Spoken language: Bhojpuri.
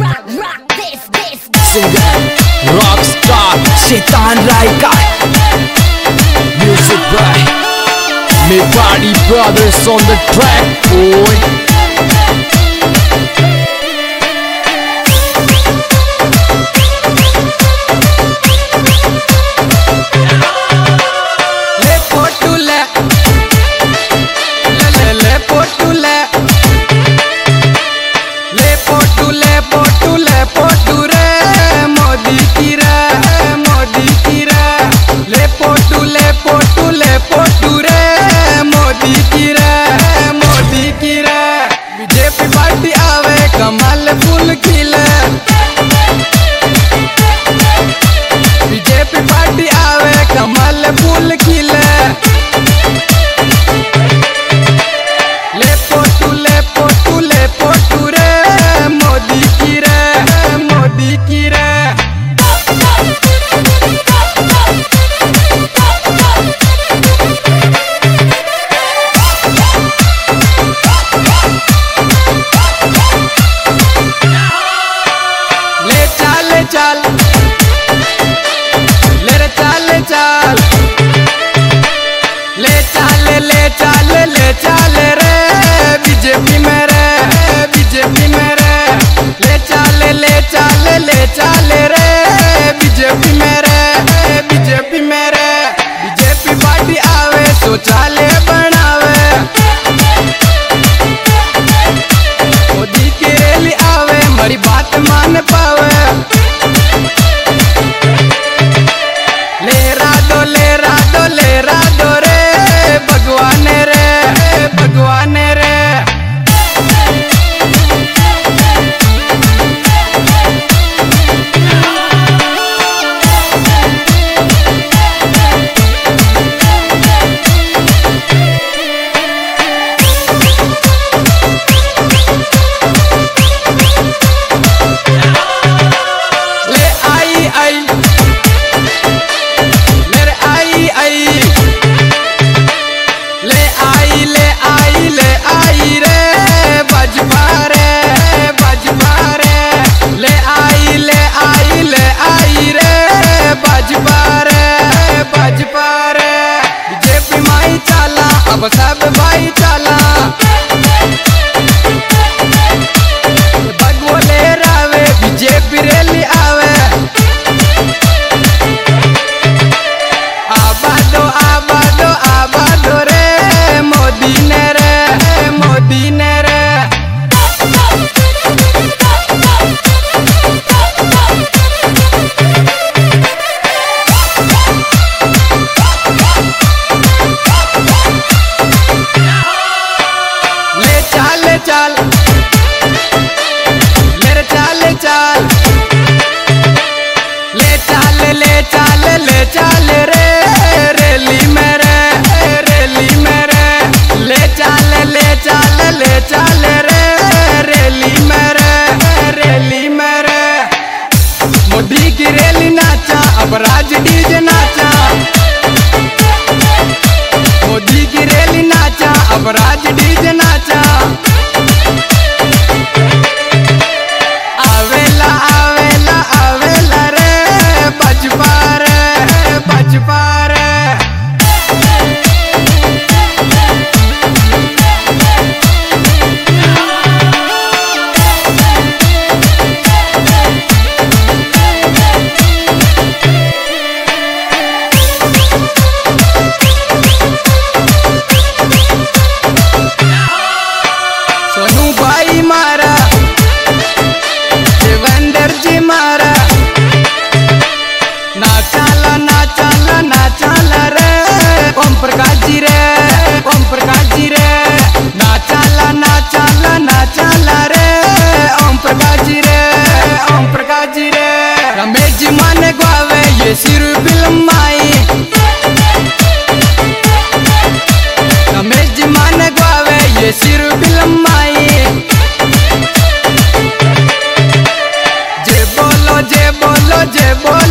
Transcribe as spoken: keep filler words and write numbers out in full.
Singer, rockstar, Shaitan Raika. Music by Mewadi Brothers on the track, boy. कमल फूल खिले बीजेपी पार्टी आवे कमल फूल खिले ले पोटू ले पोटू ले पोटू रे मोदी की रे मोदी की रे चाल ले रे चाल चाल ले चाल ले चाल ले चाल रे बीजेपी में रे बीजेपी में रे ले चाल ले चाल ले चाल रे बीजेपी में रे बीजेपी में रे बीजेपी पार्टी आवे शौचालय बनावे मोदी की रैली आवे हमारी बात मान पावे भगवान रे भगवान रे ले आई आई मेरे आई आई ले आई ले आई ले आई रे बजपा रे बजपा रे ले आई ले आई ले आई रे बजपा रे बजपा रे बीजेपी माई चाला अब सब भाई चाला भगवले रावे बीजेपी रैली आवे आबादो आबादो आबादो रे मोदी ने रे मोदी ने रे ले चाल चाल मेरे चाल चाल ले चाल ले चाल ले चाल रे रैली में रे रैली में रे ले चाल ले चाल ले चाल रे रैली में रे रैली में रे मोदी की रैली नाचा अब राज डीजे नाचा मोदी की रैली नाचा अब राज डीजे नाचा आवेला आवेला आवेला रे बजपा रे बजपा रे सोनू भाई मारा देवेंद्र जी मारा ना चाला ना चाला ना चाला रे ओम प्रकाश जी रे ओम प्रकाश जी रे ना चाला ना चाला ना चाला रे ओम प्रकाश जी रे ओम प्रकाश जी रे रमेश जी माने गावे ये सिर फिल्म माई रमेश जी माने गावे ये सिर फिल्म माई जे बोलो जे बोलो जे बोलो